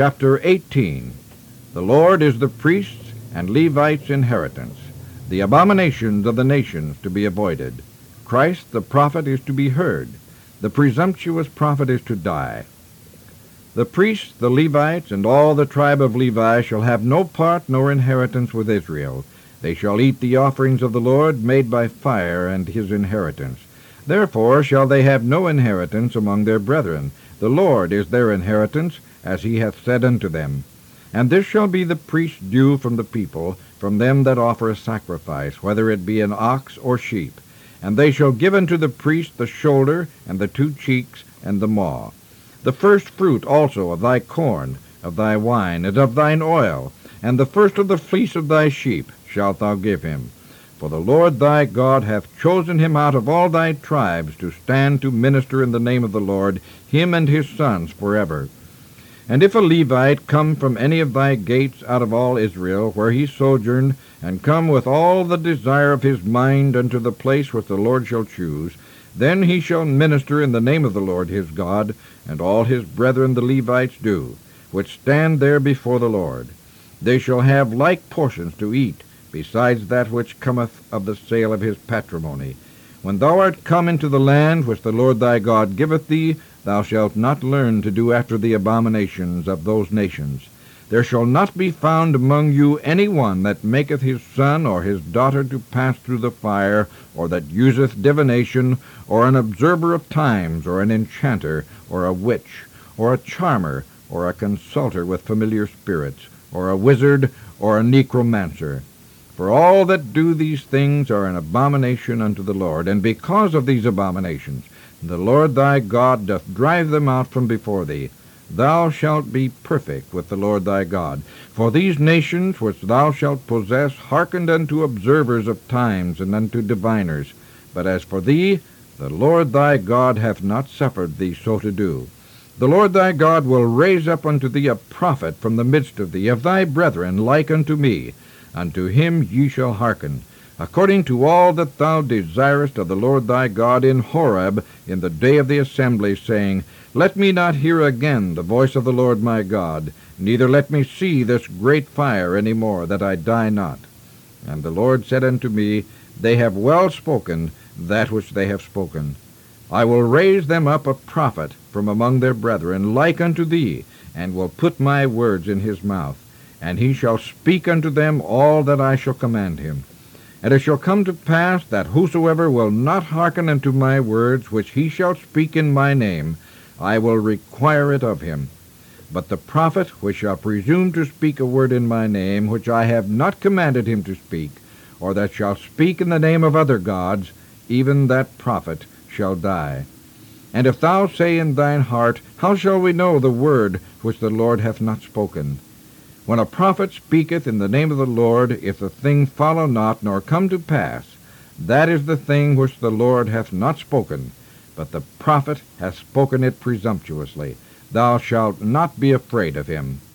Chapter 18. The Lord is the priest's and Levites' inheritance, the abominations of the nations to be avoided. Christ the prophet is to be heard, the presumptuous prophet is to die. The priests, the Levites, and all the tribe of Levi shall have no part nor inheritance with Israel. They shall eat the offerings of the Lord made by fire and his inheritance. Therefore shall they have no inheritance among their brethren. The Lord is their inheritance, as he hath said unto them. And this shall be the priest's due from the people, from them that offer a sacrifice, whether it be an ox or sheep. And they shall give unto the priest the shoulder, and the 2 cheeks, and the maw. The first fruit also of thy corn, of thy wine, and of thine oil, and the first of the fleece of thy sheep shalt thou give him. For the Lord thy God hath chosen him out of all thy tribes to stand to minister in the name of the Lord, him and his sons forever. And if a Levite come from any of thy gates out of all Israel, where he sojourned, and come with all the desire of his mind unto the place which the Lord shall choose, then he shall minister in the name of the Lord his God, and all his brethren the Levites do, which stand there before the Lord. They shall have like portions to eat, besides that which cometh of the sale of his patrimony. When thou art come into the land which the Lord thy God giveth thee, thou shalt not learn to do after the abominations of those nations. There shall not be found among you any one that maketh his son or his daughter to pass through the fire, or that useth divination, or an observer of times, or an enchanter, or a witch, or a charmer, or a consulter with familiar spirits, or a wizard, or a necromancer. For all that do these things are an abomination unto the Lord, and because of these abominations the Lord thy God doth drive them out from before thee. Thou shalt be perfect with the Lord thy God. For these nations which thou shalt possess hearkened unto observers of times and unto diviners. But as for thee, the Lord thy God hath not suffered thee so to do. The Lord thy God will raise up unto thee a prophet from the midst of thee, of thy brethren, like unto me. Unto him ye shall hearken, according to all that thou desirest of the Lord thy God in Horeb in the day of the assembly, saying, Let me not hear again the voice of the Lord my God, neither let me see this great fire any more, that I die not. And the Lord said unto me, They have well spoken that which they have spoken. I will raise them up a prophet from among their brethren, like unto thee, and will put my words in his mouth. And he shall speak unto them all that I shall command him. And it shall come to pass that whosoever will not hearken unto my words, which he shall speak in my name, I will require it of him. But the prophet which shall presume to speak a word in my name, which I have not commanded him to speak, or that shall speak in the name of other gods, even that prophet shall die. And if thou say in thine heart, How shall we know the word which the Lord hath not spoken? When a prophet speaketh in the name of the Lord, if the thing follow not, nor come to pass, that is the thing which the Lord hath not spoken, but the prophet hath spoken it presumptuously. Thou shalt not be afraid of him.